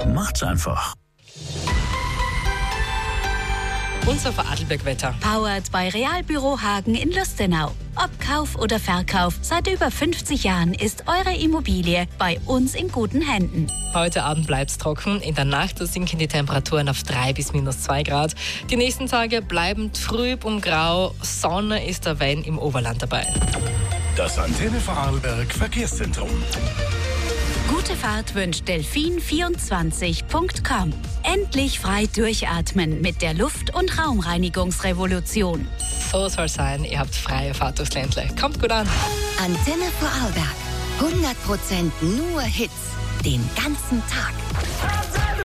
Macht's einfach. Unser Vorarlberg-Wetter. Powered bei Realbüro Hagen in Lustenau. Ob Kauf oder Verkauf, seit über 50 Jahren ist eure Immobilie bei uns in guten Händen. Heute Abend bleibt's trocken. In der Nacht sinken die Temperaturen auf 3 bis -2 Grad. Die nächsten Tage bleiben trüb und grau. Sonne ist der Wenn im Oberland dabei. Das Antenne Vorarlberg Verkehrszentrum. Gute Fahrt wünscht Delfin24.com. Endlich frei durchatmen mit der Luft- und Raumreinigungsrevolution. So soll's sein. Ihr habt freie Fahrt durchs Ländle. Kommt gut an. Antenne Vorarlberg. 100% nur Hits. Den ganzen Tag.